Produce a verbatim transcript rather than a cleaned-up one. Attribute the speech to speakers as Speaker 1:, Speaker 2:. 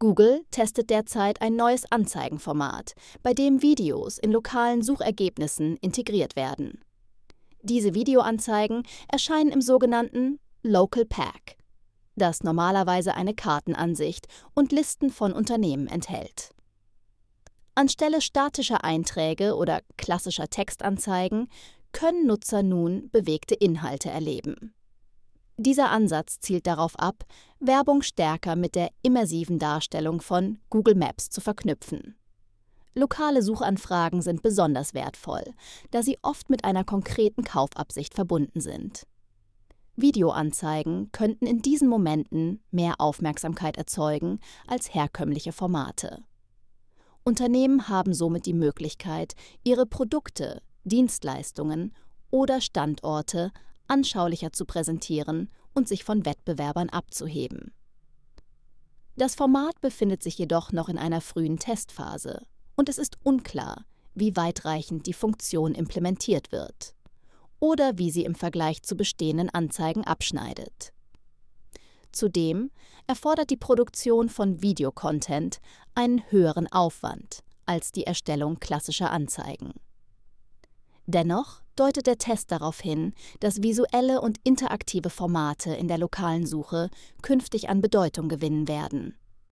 Speaker 1: Google testet derzeit ein neues Anzeigenformat, bei dem Videos in lokalen Suchergebnissen integriert werden. Diese Videoanzeigen erscheinen im sogenannten Local Pack, das normalerweise eine Kartenansicht und Listen von Unternehmen enthält. Anstelle statischer Einträge oder klassischer Textanzeigen können Nutzer nun bewegte Inhalte erleben. Dieser Ansatz zielt darauf ab, Werbung stärker mit der immersiven Darstellung von Google Maps zu verknüpfen. Lokale Suchanfragen sind besonders wertvoll, da sie oft mit einer konkreten Kaufabsicht verbunden sind. Videoanzeigen könnten in diesen Momenten mehr Aufmerksamkeit erzeugen als herkömmliche Formate. Unternehmen haben somit die Möglichkeit, ihre Produkte, Dienstleistungen oder Standorte anschaulicher zu präsentieren und sich von Wettbewerbern abzuheben. Das Format befindet sich jedoch noch in einer frühen Testphase und es ist unklar, wie weitreichend die Funktion implementiert wird oder wie sie im Vergleich zu bestehenden Anzeigen abschneidet. Zudem erfordert die Produktion von Videocontent einen höheren Aufwand als die Erstellung klassischer Anzeigen. Dennoch deutet der Test darauf hin, dass visuelle und interaktive Formate in der lokalen Suche künftig an Bedeutung gewinnen werden.